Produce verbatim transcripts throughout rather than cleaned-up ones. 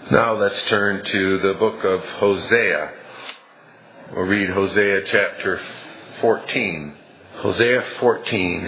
Now let's turn to the book of Hosea. We'll read Hosea chapter fourteen. Hosea fourteen.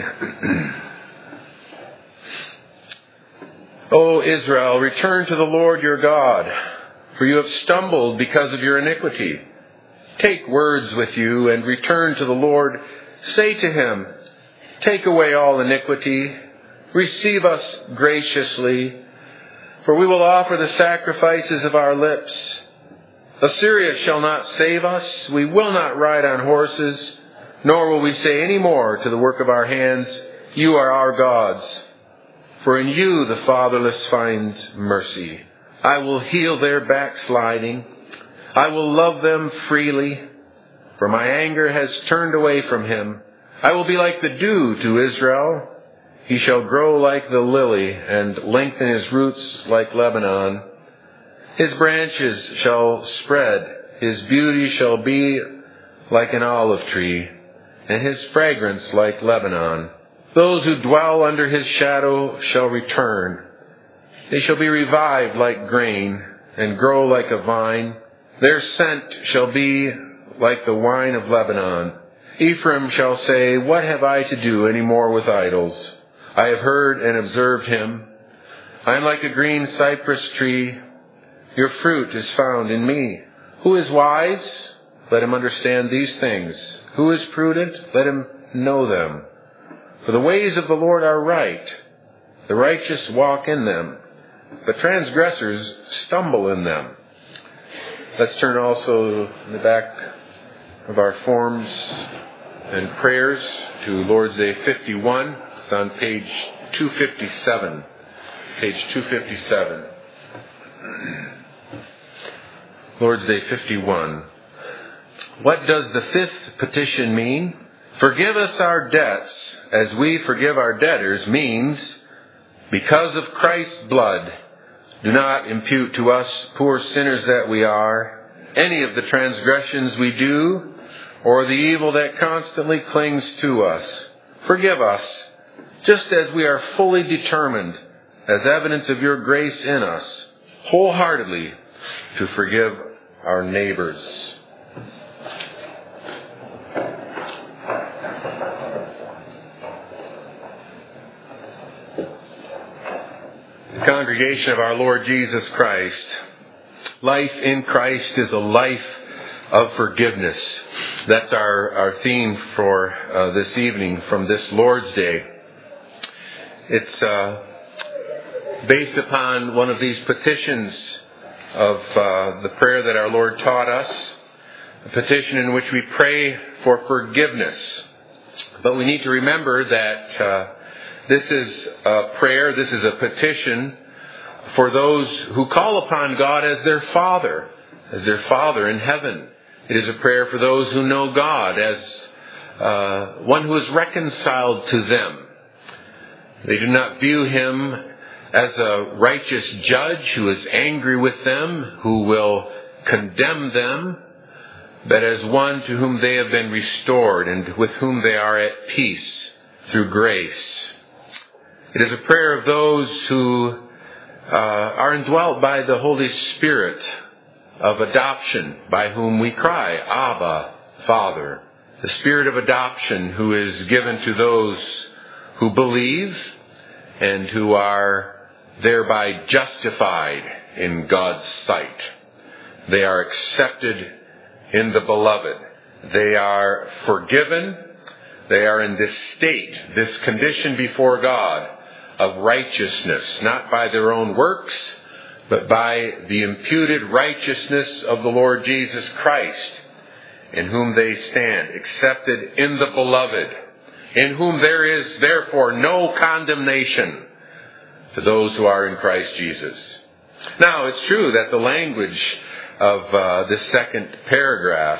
O Israel, return to the Lord your God, for you have stumbled because of your iniquity. Take words with you and return to the Lord. Say to him, take away all iniquity. Receive us graciously, for we will offer the sacrifices of our lips. Assyria shall not save us. We will not ride on horses, nor will we say any more to the work of our hands, you are our gods. For in you the fatherless finds mercy. I will heal their backsliding. I will love them freely, for my anger has turned away from him. I will be like the dew to Israel. He shall grow like the lily and lengthen his roots like Lebanon. His branches shall spread. His beauty shall be like an olive tree, and his fragrance like Lebanon. Those who dwell under his shadow shall return. They shall be revived like grain and grow like a vine. Their scent shall be like the wine of Lebanon. Ephraim shall say, what have I to do any more with idols? I have heard and observed him. I am like a green cypress tree. Your fruit is found in me. Who is wise? Let him understand these things. Who is prudent? Let him know them. For the ways of the Lord are right. The righteous walk in them, but transgressors stumble in them. Let's turn also in the back of our forms and prayers to Lord's Day fifty-one. It's on page two fifty-seven. Page two fifty-seven. Lord's Day fifty-one. What does the fifth petition mean? Forgive us our debts as we forgive our debtors means, because of Christ's blood, do not impute to us, poor sinners that we are, any of the transgressions we do, or the evil that constantly clings to us. Forgive us, just as we are fully determined, as evidence of your grace in us, wholeheartedly to forgive our neighbors. The congregation of our Lord Jesus Christ, life in Christ is a life of forgiveness. That's our, our theme for uh, this evening from this Lord's Day. It's uh, based upon one of these petitions of uh, the prayer that our Lord taught us, a petition in which we pray for forgiveness. But we need to remember that uh, this is a prayer, this is a petition for those who call upon God as their Father, as their Father in heaven. It is a prayer for those who know God as uh, one who is reconciled to them. They do not view him as a righteous judge who is angry with them, who will condemn them, but as one to whom they have been restored and with whom they are at peace through grace. It is a prayer of those who uh, are indwelt by the Holy Spirit of adoption, by whom we cry, Abba, Father. The Spirit of adoption who is given to those who believe and who are thereby justified in God's sight. They are accepted in the Beloved. They are forgiven. They are in this state, this condition before God of righteousness, not by their own works, but by the imputed righteousness of the Lord Jesus Christ, in whom they stand, accepted in the Beloved, in whom there is therefore no condemnation to those who are in Christ Jesus. Now, it's true that the language of uh, this second paragraph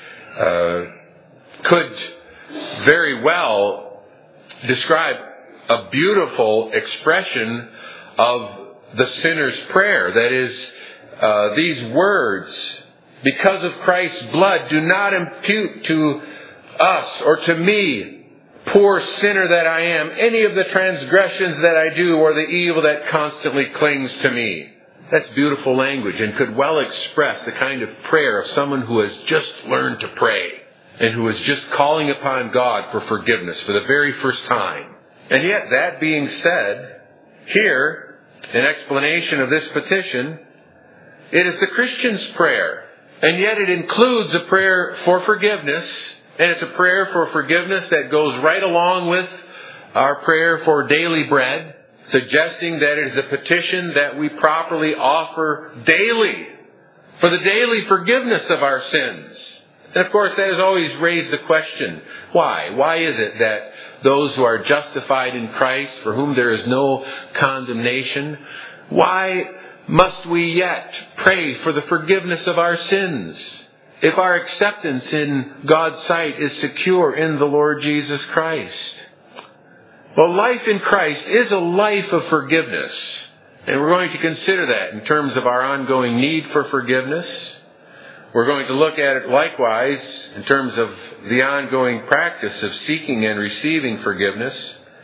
uh, could very well describe a beautiful expression of the sinner's prayer. That is, uh, these words, because of Christ's blood, do not impute to us or to me, poor sinner that I am, any of the transgressions that I do or the evil that constantly clings to me. That's beautiful language and could well express the kind of prayer of someone who has just learned to pray and who is just calling upon God for forgiveness for the very first time. And yet, that being said, here, in explanation of this petition, it is the Christian's prayer. And yet it includes a prayer for forgiveness, and it's a prayer for forgiveness that goes right along with our prayer for daily bread, suggesting that it is a petition that we properly offer daily for the daily forgiveness of our sins. And of course, that has always raised the question, why? Why is it that those who are justified in Christ, for whom there is no condemnation, why must we yet pray for the forgiveness of our sins if our acceptance in God's sight is secure in the Lord Jesus Christ? Well, life in Christ is a life of forgiveness. And we're going to consider that in terms of our ongoing need for forgiveness. We're going to look at it likewise in terms of the ongoing practice of seeking and receiving forgiveness.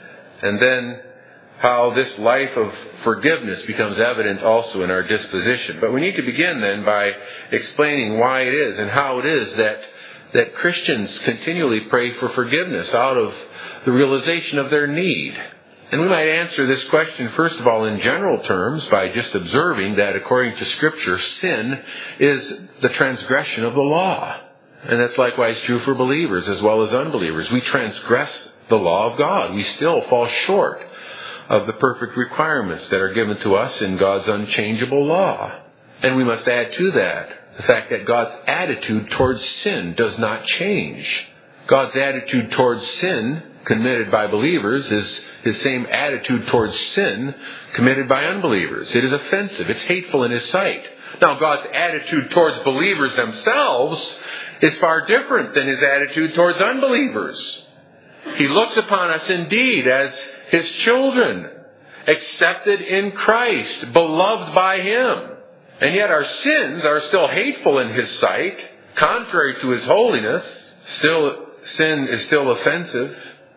And then how this life of forgiveness becomes evident also in our disposition. But we need to begin then by explaining why it is and how it is that, that Christians continually pray for forgiveness out of the realization of their need. And we might answer this question, first of all, in general terms by just observing that according to Scripture, sin is the transgression of the law. And that's likewise true for believers as well as unbelievers. We transgress the law of God. We still fall short of the perfect requirements that are given to us in God's unchangeable law. And we must add to that the fact that God's attitude towards sin does not change. God's attitude towards sin committed by believers is his same attitude towards sin committed by unbelievers. It is offensive. It's hateful in his sight. Now, God's attitude towards believers themselves is far different than his attitude towards unbelievers. He looks upon us indeed as his children, accepted in Christ, beloved by him. And yet our sins are still hateful in his sight, contrary to his holiness. Still, sin is still offensive.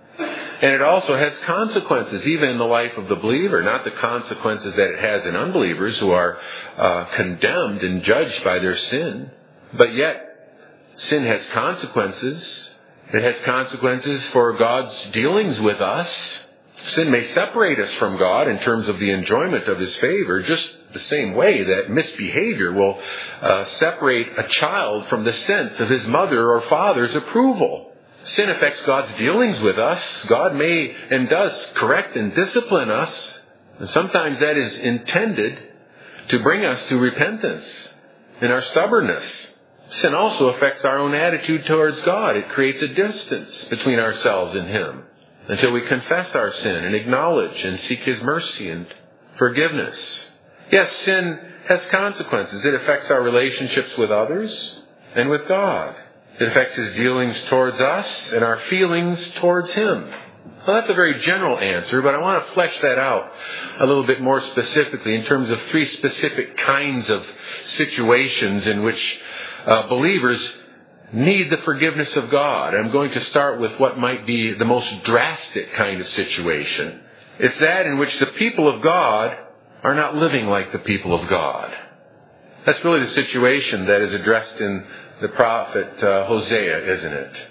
And it also has consequences, even in the life of the believer, not the consequences that it has in unbelievers who are uh, condemned and judged by their sin. But yet, sin has consequences. It has consequences for God's dealings with us. Sin may separate us from God in terms of the enjoyment of his favor, just the same way that misbehavior will uh, separate a child from the sense of his mother or father's approval. Sin affects God's dealings with us. God may and does correct and discipline us. And sometimes that is intended to bring us to repentance in our stubbornness. Sin also affects our own attitude towards God. It creates a distance between ourselves and him until we confess our sin and acknowledge and seek his mercy and forgiveness. Yes, sin has consequences. It affects our relationships with others and with God. It affects his dealings towards us and our feelings towards him. Well, that's a very general answer, but I want to flesh that out a little bit more specifically in terms of three specific kinds of situations in which uh, believers need the forgiveness of God. I'm going to start with what might be the most drastic kind of situation. It's that in which the people of God are not living like the people of God. That's really the situation that is addressed in the prophet uh, Hosea, isn't it?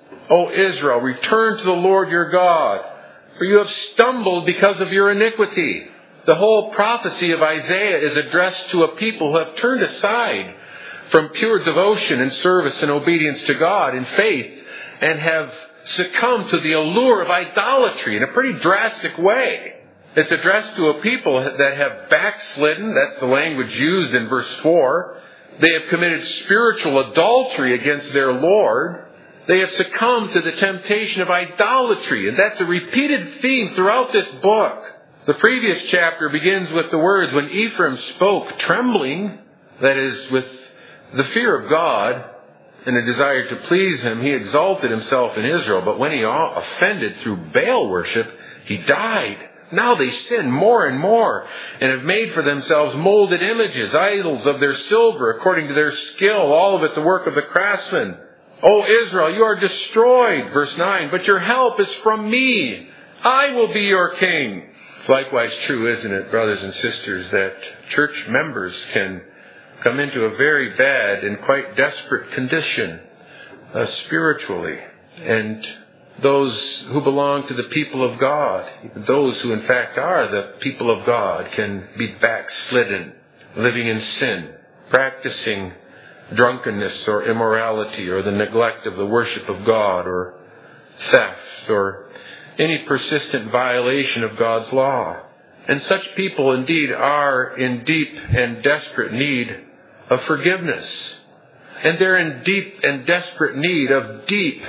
O Israel, return to the Lord your God, for you have stumbled because of your iniquity. The whole prophecy of Isaiah is addressed to a people who have turned aside from pure devotion and service and obedience to God in faith and have succumbed to the allure of idolatry in a pretty drastic way. It's addressed to a people that have backslidden. That's the language used in verse four. They have committed spiritual adultery against their Lord. They have succumbed to the temptation of idolatry. And that's a repeated theme throughout this book. The previous chapter begins with the words, when Ephraim spoke trembling, that is, with the fear of God and a desire to please him, he exalted himself in Israel. But when he offended through Baal worship, he died. Now they sin more and more and have made for themselves molded images, idols of their silver according to their skill, all of it the work of the craftsman. O Israel, you are destroyed, verse nine, but your help is from me. I will be your king. It's likewise true, isn't it, brothers and sisters, that church members can come into a very bad and quite desperate condition uh, spiritually. And those who belong to the people of God, those who in fact are the people of God, can be backslidden, living in sin, practicing drunkenness or immorality or the neglect of the worship of God or theft or any persistent violation of God's law. And such people indeed are in deep and desperate need of forgiveness. And they're in deep and desperate need of deep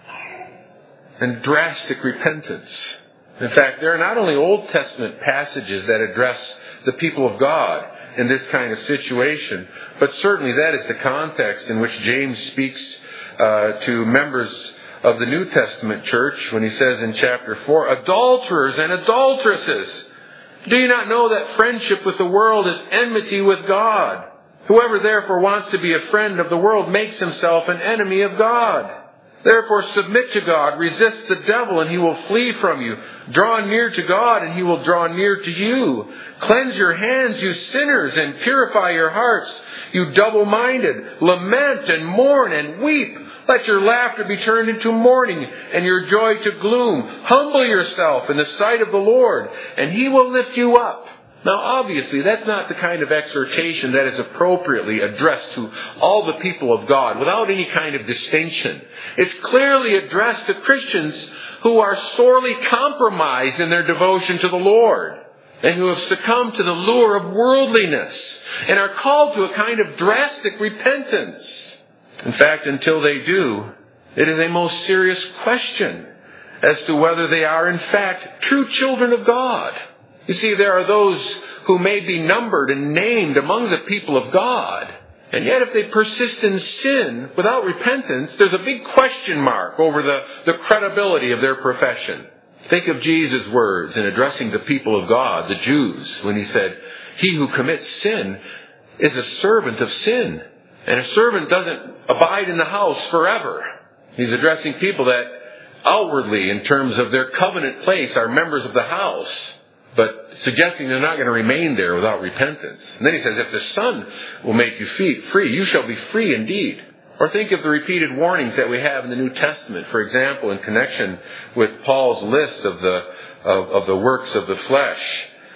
and drastic repentance. In fact, there are not only Old Testament passages that address the people of God in this kind of situation, but certainly that is the context in which James speaks uh, to members of the New Testament church when he says in chapter four, adulterers and adulteresses, do you not know that friendship with the world is enmity with God? Whoever therefore wants to be a friend of the world makes himself an enemy of God. Therefore submit to God, resist the devil, and he will flee from you. Draw near to God, and he will draw near to you. Cleanse your hands, you sinners, and purify your hearts, you double-minded. Lament and mourn and weep. Let your laughter be turned into mourning, and your joy to gloom. Humble yourself in the sight of the Lord, and he will lift you up. Now, obviously, that's not the kind of exhortation that is appropriately addressed to all the people of God without any kind of distinction. It's clearly addressed to Christians who are sorely compromised in their devotion to the Lord and who have succumbed to the lure of worldliness and are called to a kind of drastic repentance. In fact, until they do, it is a most serious question as to whether they are in fact true children of God. You see, there are those who may be numbered and named among the people of God. And yet if they persist in sin without repentance, there's a big question mark over the, the credibility of their profession. Think of Jesus' words in addressing the people of God, the Jews, when he said, he who commits sin is a servant of sin. And a servant doesn't abide in the house forever. He's addressing people that outwardly, in terms of their covenant place, are members of the house, but suggesting they're not going to remain there without repentance. And then he says, if the Son will make you free, you shall be free indeed. Or think of the repeated warnings that we have in the New Testament. For example, in connection with Paul's list of the, of, of the works of the flesh,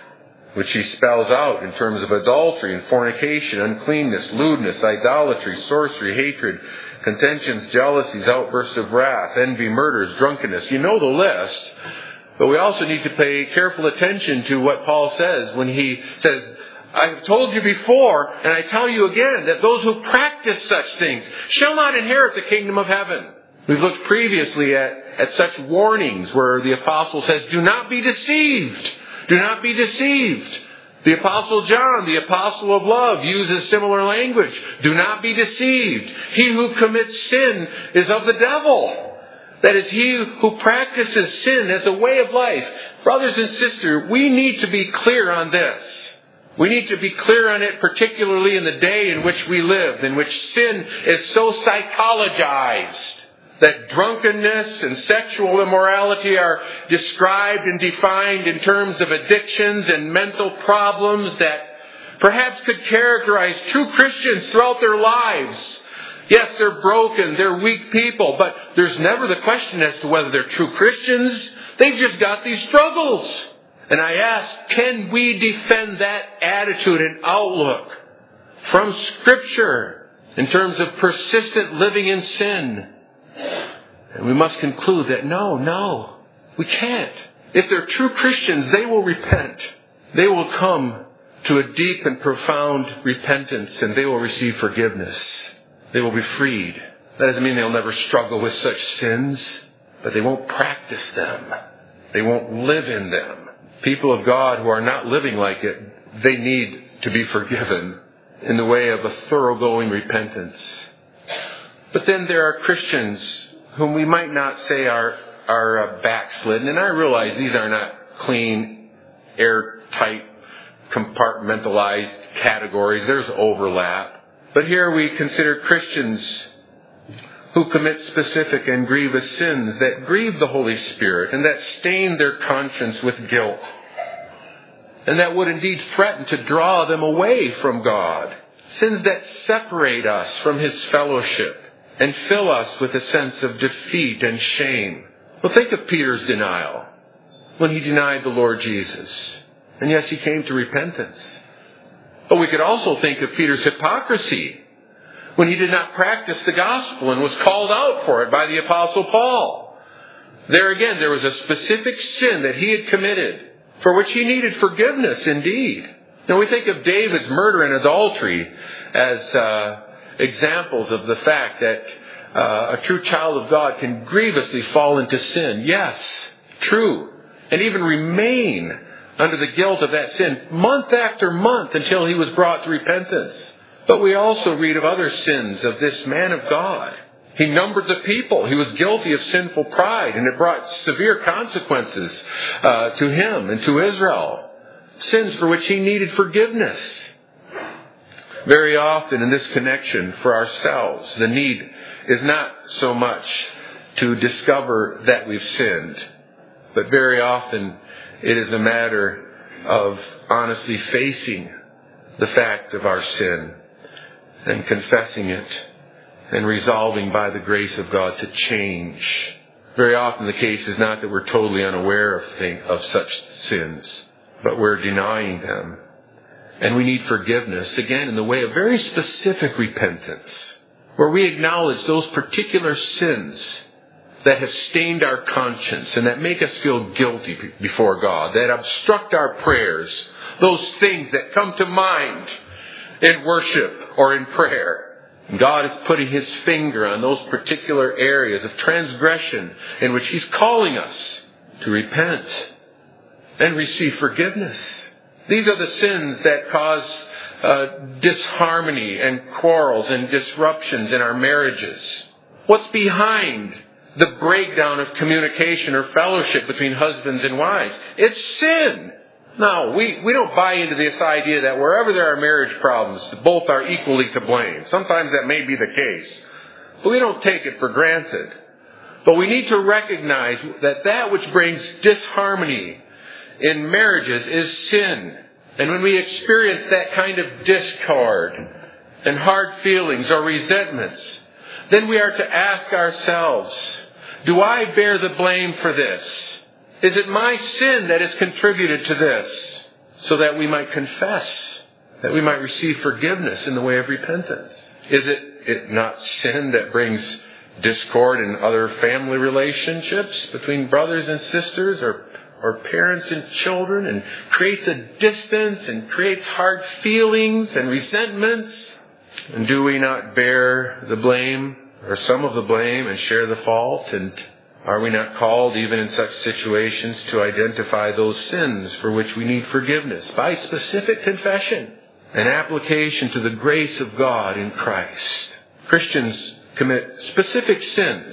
which he spells out in terms of adultery and fornication, uncleanness, lewdness, idolatry, sorcery, hatred, contentions, jealousies, outbursts of wrath, envy, murders, drunkenness. You know the list. But we also need to pay careful attention to what Paul says when he says, I have told you before, and I tell you again, that those who practice such things shall not inherit the kingdom of heaven. We've looked previously at, at such warnings where the apostle says, do not be deceived. Do not be deceived. The apostle John, the apostle of love, uses similar language. Do not be deceived. He who commits sin is of the devil. That is, he who practices sin as a way of life. Brothers and sisters, we need to be clear on this. We need to be clear on it, particularly in the day in which we live, in which sin is so psychologized that drunkenness and sexual immorality are described and defined in terms of addictions and mental problems that perhaps could characterize true Christians throughout their lives. Yes, they're broken, they're weak people, but there's never the question as to whether they're true Christians. They've just got these struggles. And I ask, can we defend that attitude and outlook from Scripture in terms of persistent living in sin? And we must conclude that no, no, we can't. If they're true Christians, they will repent. They will come to a deep and profound repentance, and they will receive forgiveness. They will be freed. That doesn't mean they'll never struggle with such sins, but they won't practice them. They won't live in them. People of God who are not living like it, they need to be forgiven in the way of a thoroughgoing repentance. But then there are Christians whom we might not say are, are uh, backslidden. And I realize these are not clean, airtight, compartmentalized categories. There's overlap. But here we consider Christians who commit specific and grievous sins that grieve the Holy Spirit and that stain their conscience with guilt. and that would indeed threaten to draw them away from God. Sins that separate us from His fellowship and fill us with a sense of defeat and shame. Well, think of Peter's denial when he denied the Lord Jesus. And yes, he came to repentance. But we could also think of Peter's hypocrisy when he did not practice the gospel and was called out for it by the Apostle Paul. There again, there was a specific sin that he had committed for which he needed forgiveness indeed. Now we think of David's murder and adultery as uh, examples of the fact that uh, a true child of God can grievously fall into sin. Yes, true. And even remain under the guilt of that sin month after month until he was brought to repentance. But we also read of other sins of this man of God. He numbered the people. He was guilty of sinful pride, and it brought severe consequences uh, to him and to Israel. Sins for which he needed forgiveness. Very often in this connection for ourselves, the need is not so much to discover that we've sinned, but very often it is a matter of honestly facing the fact of our sin and confessing it and resolving by the grace of God to change. Very often the case is not that we're totally unaware of, thing, of such sins, but we're denying them. And we need forgiveness, again, in the way of very specific repentance, where we acknowledge those particular sins that have stained our conscience and that make us feel guilty before God, that obstruct our prayers, those things that come to mind in worship or in prayer. And God is putting His finger on those particular areas of transgression in which He's calling us to repent and receive forgiveness. These are the sins that cause uh, disharmony and quarrels and disruptions in our marriages. What's behind the breakdown of communication or fellowship between husbands and wives? It's sin. No, we, we don't buy into this idea that wherever there are marriage problems, both are equally to blame. Sometimes that may be the case, but we don't take it for granted. But we need to recognize that that which brings disharmony in marriages is sin. And when we experience that kind of discord and hard feelings or resentments, then we are to ask ourselves, do I bear the blame for this? Is it my sin that has contributed to this? So that we might confess, that we might receive forgiveness in the way of repentance. Is it, it not sin that brings discord in other family relationships between brothers and sisters or or parents and children, and creates a distance and creates hard feelings and resentments? And do we not bear the blame or some of the blame and share the fault? And are we not called even in such situations to identify those sins for which we need forgiveness by specific confession and application to the grace of God in Christ? Christians commit specific sins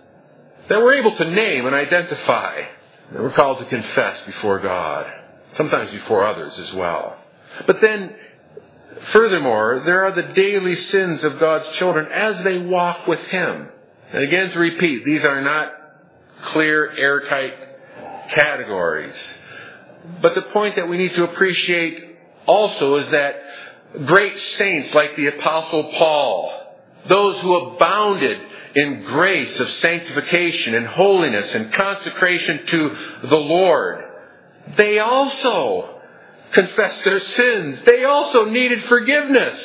that we're able to name and identify, that we're called to confess before God, sometimes before others as well. But then, furthermore, there are the daily sins of God's children as they walk with Him. And again, to repeat, these are not clear, airtight categories. But the point that we need to appreciate also is that great saints like the Apostle Paul, those who abounded in grace of sanctification and holiness and consecration to the Lord, they also confessed their sins. They also needed forgiveness.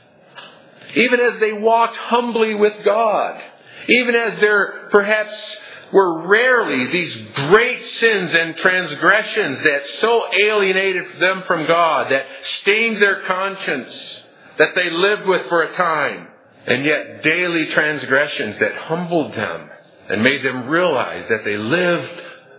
Even as they walked humbly with God. Even as there perhaps were rarely these great sins and transgressions that so alienated them from God, that stained their conscience, that they lived with for a time. And yet daily transgressions that humbled them and made them realize that they lived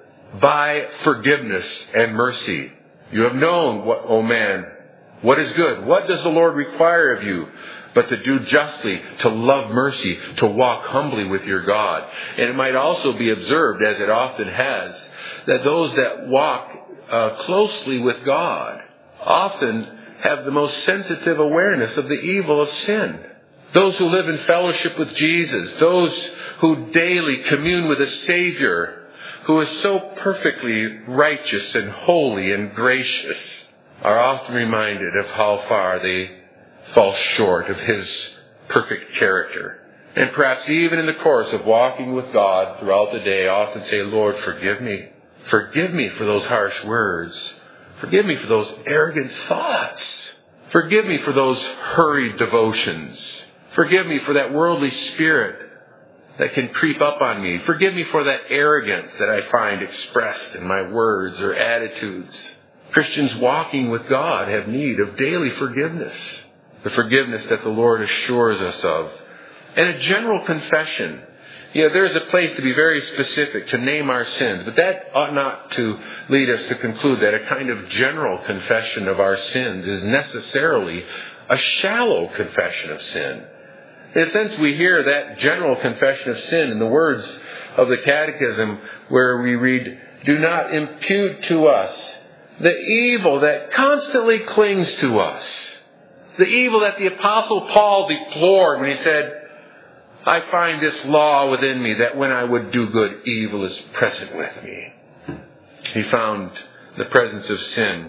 by forgiveness and mercy. You have known, what, O man, what is good. What does the Lord require of you? But to do justly, to love mercy, to walk humbly with your God. And it might also be observed, as it often has, that those that walk uh, closely with God often have the most sensitive awareness of the evil of sin. Those who live in fellowship with Jesus, those who daily commune with a Savior who is so perfectly righteous and holy and gracious, are often reminded of how far they fall short of His perfect character. And perhaps even in the course of walking with God throughout the day, often say, Lord, forgive me. Forgive me for those harsh words. Forgive me for those arrogant thoughts. Forgive me for those hurried devotions. Forgive me for that worldly spirit that can creep up on me. Forgive me for that arrogance that I find expressed in my words or attitudes. Christians walking with God have need of daily forgiveness. The forgiveness that the Lord assures us of. And a general confession. Yeah, there's a place to be very specific, to name our sins. But that ought not to lead us to conclude that a kind of general confession of our sins is necessarily a shallow confession of sin. In a sense, we hear that general confession of sin in the words of the Catechism where we read, do not impute to us the evil that constantly clings to us. The evil that the Apostle Paul deplored when he said, I find this law within me that when I would do good, evil is present with me. He found the presence of sin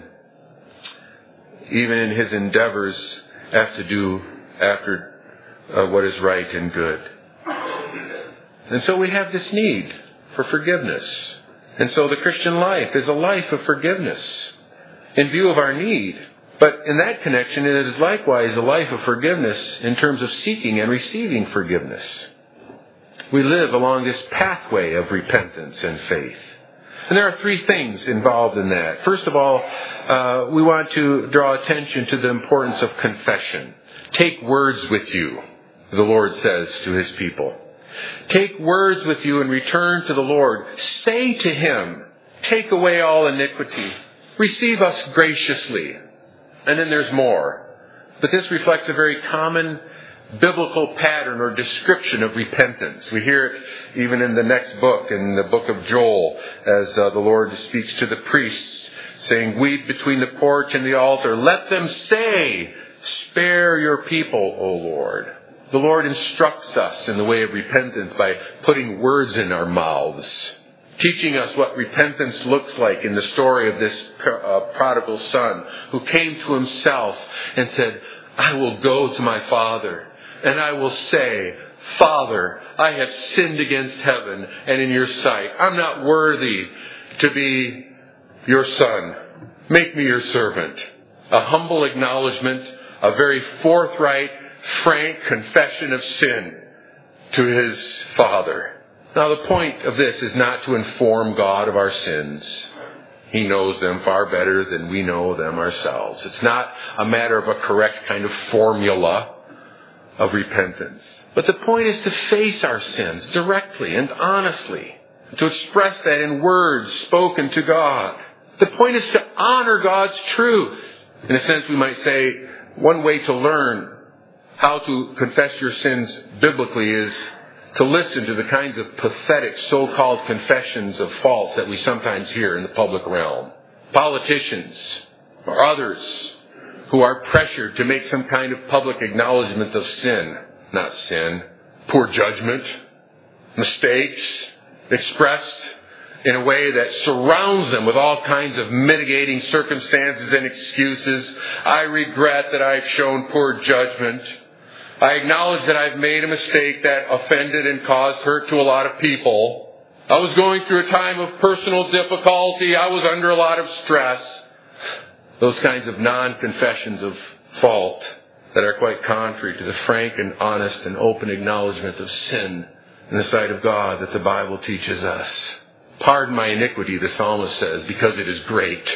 even in his endeavors after do after uh, what is right and good. And so we have this need for forgiveness. And so the Christian life is a life of forgiveness in view of our need. But in that connection, it is likewise a life of forgiveness in terms of seeking and receiving forgiveness. We live along this pathway of repentance and faith. And there are three things involved in that. First of all, uh, we want to draw attention to the importance of confession. Take words with you, the Lord says to His people. Take words with you and return to the Lord. Say to Him, take away all iniquity. Receive us graciously. And then there's more. But this reflects a very common biblical pattern or description of repentance. We hear it even in the next book, in the book of Joel, as uh, the Lord speaks to the priests, saying, weep between the porch and the altar. Let them say, spare your people, O Lord. The Lord instructs us in the way of repentance by putting words in our mouths, teaching us what repentance looks like in the story of this uh, prodigal son who came to himself and said, I will go to my father and I will say, Father, I have sinned against heaven and in your sight. I'm not worthy to be your son. Make me your servant. A humble acknowledgement, a very forthright, frank confession of sin to his father. Now, the point of this is not to inform God of our sins. He knows them far better than we know them ourselves. It's not a matter of a correct kind of formula of repentance. But the point is to face our sins directly and honestly, to express that in words spoken to God. The point is to honor God's truth. In a sense, we might say one way to learn how to confess your sins biblically is to listen to the kinds of pathetic so-called confessions of faults that we sometimes hear in the public realm. Politicians or others who are pressured to make some kind of public acknowledgement of sin. Not sin. Poor judgment. Mistakes expressed in a way that surrounds them with all kinds of mitigating circumstances and excuses. I regret that I've shown poor judgment. I acknowledge that I've made a mistake that offended and caused hurt to a lot of people. I was going through a time of personal difficulty. I was under a lot of stress. Those kinds of non-confessions of fault that are quite contrary to the frank and honest and open acknowledgement of sin in the sight of God that the Bible teaches us. Pardon my iniquity, the psalmist says, because it is great.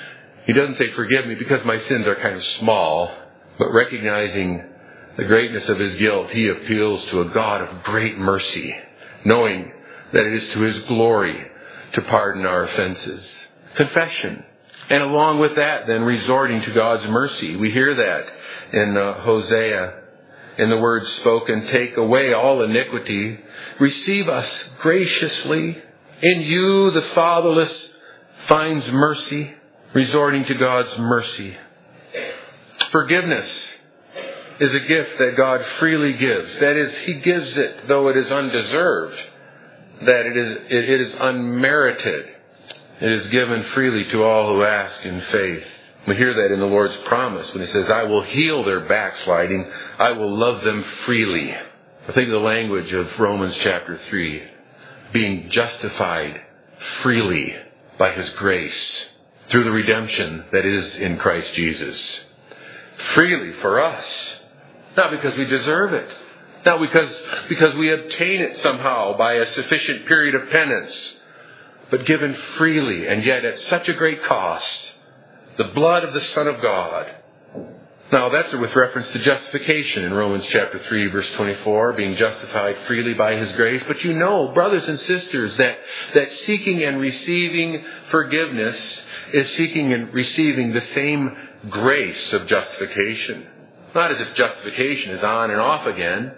He doesn't say forgive me because my sins are kind of small, but recognizing the greatness of his guilt, he appeals to a God of great mercy, knowing that it is to his glory to pardon our offenses. Confession. And along with that, then, resorting to God's mercy. We hear that in uh, Hosea, in the words spoken, take away all iniquity, receive us graciously. In you the fatherless finds mercy, resorting to God's mercy. Forgiveness is a gift that God freely gives. That is, He gives it though it is undeserved. That it is, it, it is unmerited. It is given freely to all who ask in faith. We hear that in the Lord's promise when He says, I will heal their backsliding. I will love them freely. I think of the language of Romans chapter three. Being justified freely by His grace through the redemption that is in Christ Jesus. Freely for us. Not because we deserve it. Not because, because we obtain it somehow by a sufficient period of penance. But given freely and yet at such a great cost. The blood of the Son of God. Now that's with reference to justification in Romans chapter three verse twenty-four, being justified freely by His grace. But you know, brothers and sisters, that, that seeking and receiving forgiveness is seeking and receiving the same grace of justification. Not as if justification is on and off again,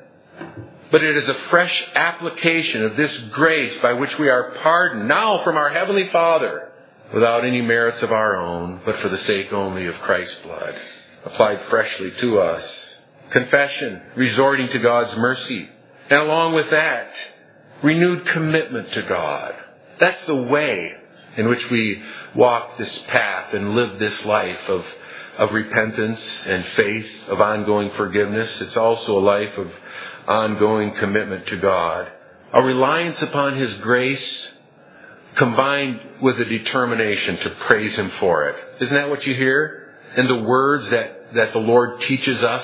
but it is a fresh application of this grace by which we are pardoned now from our Heavenly Father, without any merits of our own, but for the sake only of Christ's blood, applied freshly to us. Confession, resorting to God's mercy. And along with that, renewed commitment to God. That's the way in which we walk this path and live this life of, of repentance and faith, of ongoing forgiveness. It's also a life of ongoing commitment to God. A reliance upon His grace, combined with a determination to praise Him for it. Isn't that what you hear in the words that, that the Lord teaches us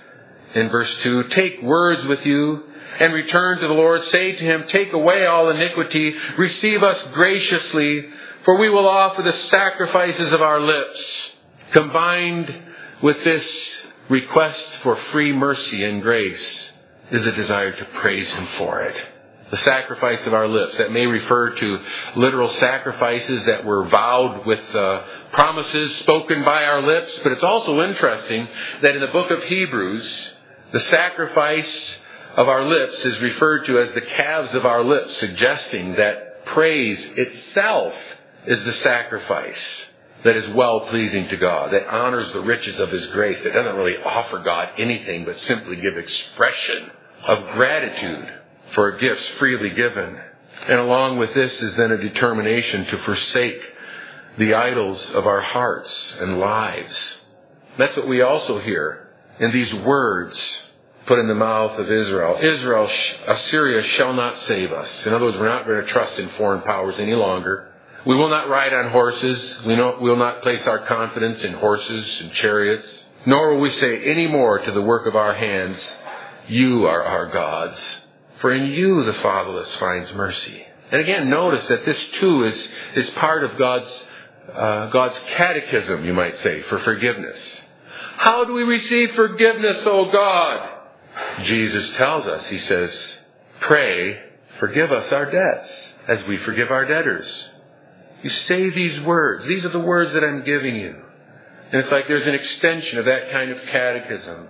in verse two? Take words with you and return to the Lord. Say to Him, take away all iniquity. Receive us graciously, for we will offer the sacrifices of our lips. Combined with this request for free mercy and grace is a desire to praise Him for it. The sacrifice of our lips. That may refer to literal sacrifices that were vowed with uh, promises spoken by our lips. But it's also interesting that in the book of Hebrews, the sacrifice of our lips is referred to as the calves of our lips, suggesting that praise itself is the sacrifice that is well-pleasing to God, that honors the riches of His grace, that doesn't really offer God anything but simply give expression of gratitude for gifts freely given. And along with this is then a determination to forsake the idols of our hearts and lives. That's what we also hear in these words put in the mouth of Israel. Israel, Assyria shall not save us. In other words, we're not going to trust in foreign powers any longer. We will not ride on horses. We will not place our confidence in horses and chariots. Nor will we say any more to the work of our hands, you are our gods. For in you the fatherless finds mercy. And again, notice that this too is, is part of God's, uh, God's catechism, you might say, for forgiveness. How do we receive forgiveness, O God? Jesus tells us, He says, pray, forgive us our debts, as we forgive our debtors. You say these words. These are the words that I'm giving you. And it's like there's an extension of that kind of catechism.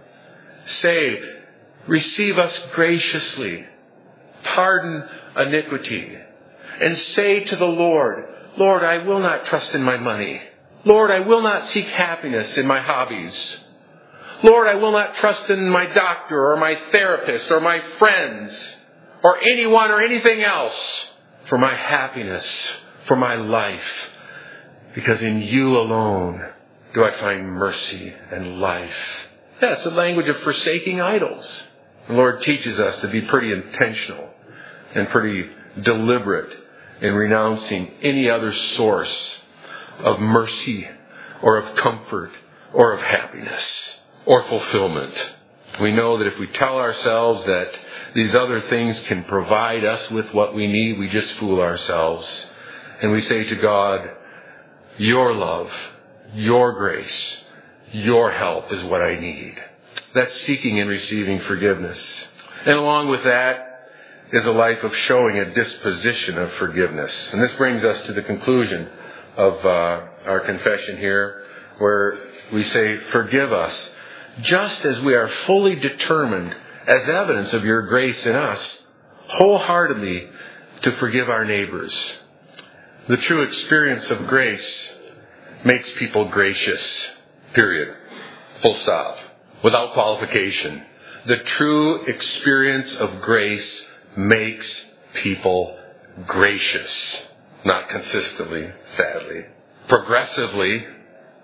Say, receive us graciously. Pardon iniquity. And say to the Lord, Lord, I will not trust in my money. Lord, I will not seek happiness in my hobbies. Lord, I will not trust in my doctor or my therapist or my friends or anyone or anything else for my happiness, for my life. Because in you alone do I find mercy and life. That's the language of forsaking idols. The Lord teaches us to be pretty intentional and pretty deliberate in renouncing any other source of mercy or of comfort or of happiness or fulfillment. We know that if we tell ourselves that these other things can provide us with what we need, we just fool ourselves. And we say to God, your love, your grace, your help is what I need. That's seeking and receiving forgiveness. And along with that is a life of showing a disposition of forgiveness. And this brings us to the conclusion of uh, our confession here, where we say, forgive us, just as we are fully determined, as evidence of your grace in us, wholeheartedly to forgive our neighbors. The true experience of grace makes people gracious. Period. Full stop. Without qualification. The true experience of grace makes people gracious. Not consistently, sadly. Progressively,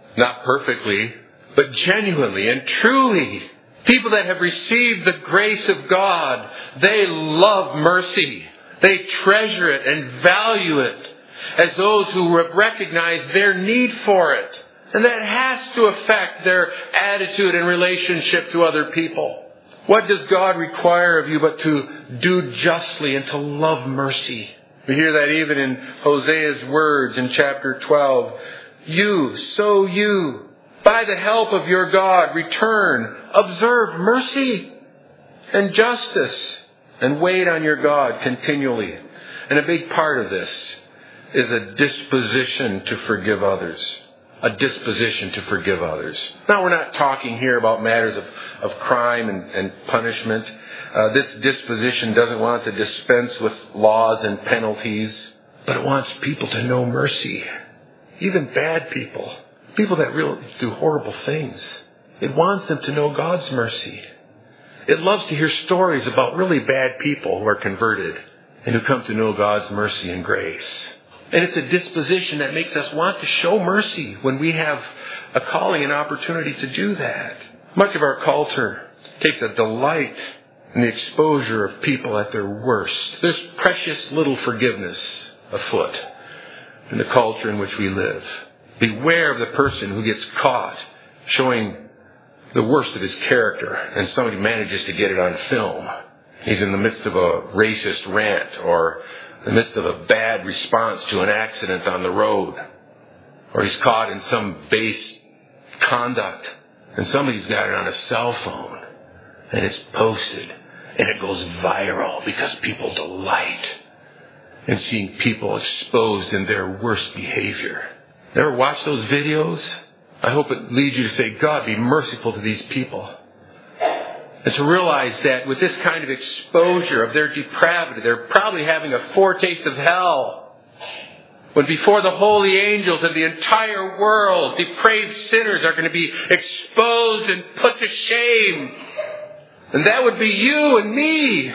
not perfectly, but genuinely and truly. People that have received the grace of God, they love mercy. They treasure it and value it as those who recognize their need for it. And that has to affect their attitude and relationship to other people. What does God require of you but to do justly and to love mercy? We hear that even in Hosea's words in chapter twelve. You, so you, by the help of your God, return, observe mercy and justice, and wait on your God continually. And a big part of this is a disposition to forgive others. A disposition to forgive others. Now, we're not talking here about matters of, of crime and, and punishment. Uh, this disposition doesn't want to dispense with laws and penalties, but it wants people to know mercy. Even bad people. People that really do horrible things. It wants them to know God's mercy. It loves to hear stories about really bad people who are converted and who come to know God's mercy and grace. And it's a disposition that makes us want to show mercy when we have a calling and opportunity to do that. Much of our culture takes a delight in the exposure of people at their worst. There's precious little forgiveness afoot in the culture in which we live. Beware of the person who gets caught showing the worst of his character and somebody manages to get it on film. He's in the midst of a racist rant or in the midst of a bad response to an accident on the road. Or he's caught in some base conduct and somebody's got it on a cell phone and it's posted and it goes viral because people delight in seeing people exposed in their worst behavior. Ever watch those videos? I hope it leads you to say, God, be merciful to these people. And to realize that with this kind of exposure of their depravity, they're probably having a foretaste of hell. When before the holy angels of the entire world, depraved sinners are going to be exposed and put to shame. And that would be you and me,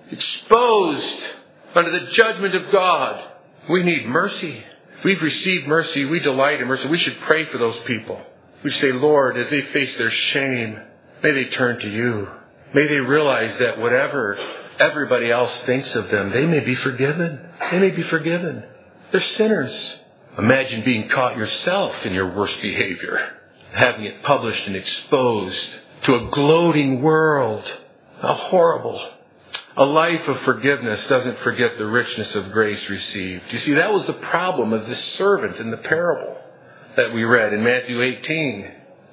exposed under the judgment of God. We need mercy. If we've received mercy, we delight in mercy. We should pray for those people. We should say, Lord, as they face their shame, may they turn to you. May they realize that whatever everybody else thinks of them, they may be forgiven. They may be forgiven. They're sinners. Imagine being caught yourself in your worst behavior, having it published and exposed to a gloating world. How horrible. A life of forgiveness doesn't forget the richness of grace received. You see, that was the problem of this servant in the parable that we read in Matthew eighteen.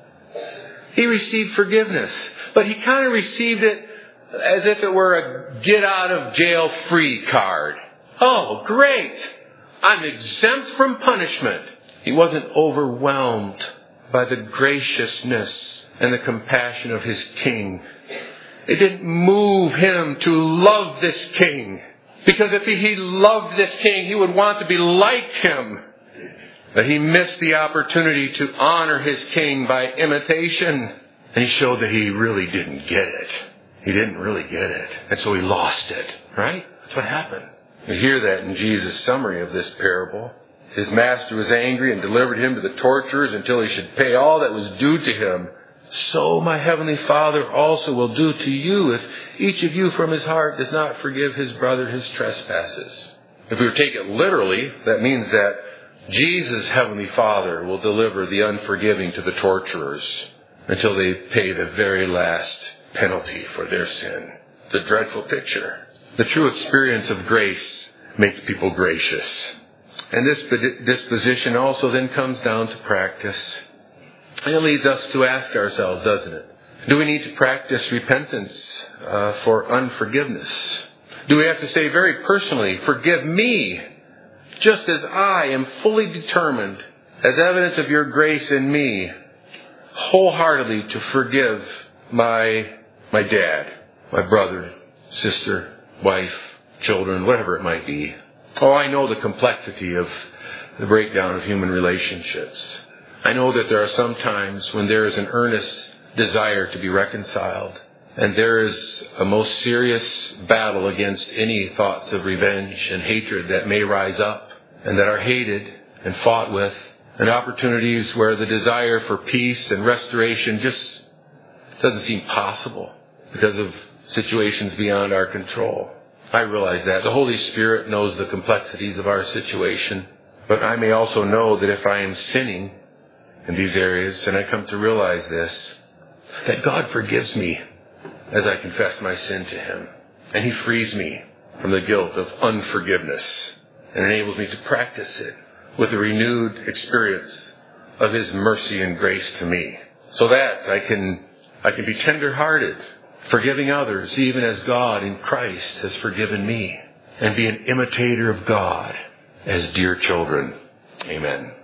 He received forgiveness, but he kind of received it as if it were a get-out-of-jail-free card. Oh, great! I'm exempt from punishment. He wasn't overwhelmed by the graciousness and the compassion of his king. It didn't move him to love this king. Because if he loved this king, he would want to be like him. But he missed the opportunity to honor his king by imitation. And he showed that he really didn't get it. He didn't really get it. And so he lost it. Right? That's what happened. We hear that in Jesus' summary of this parable. His master was angry and delivered him to the torturers until he should pay all that was due to him. So my heavenly Father also will do to you if each of you from his heart does not forgive his brother his trespasses. If we take it literally, that means that Jesus' heavenly Father will deliver the unforgiving to the torturers until they pay the very last penalty for their sin. It's a dreadful picture. The true experience of grace makes people gracious. And this disposition also then comes down to practice. And it leads us to ask ourselves, doesn't it? Do we need to practice repentance uh, for unforgiveness? Do we have to say very personally, forgive me, just as I am fully determined, as evidence of your grace in me, wholeheartedly to forgive my my dad, my brother, sister, wife, children, whatever it might be. Oh, I know the complexity of the breakdown of human relationships. I know that there are some times when there is an earnest desire to be reconciled, and there is a most serious battle against any thoughts of revenge and hatred that may rise up and that are hated and fought with and opportunities where the desire for peace and restoration just doesn't seem possible because of situations beyond our control. I realize that. The Holy Spirit knows the complexities of our situation, but I may also know that if I am sinning in these areas, and I come to realize this, that God forgives me as I confess my sin to Him, and He frees me from the guilt of unforgiveness and enables me to practice it with a renewed experience of His mercy and grace to me, so that I can I can be tender-hearted, forgiving others even as God in Christ has forgiven me, and be an imitator of God as dear children. Amen.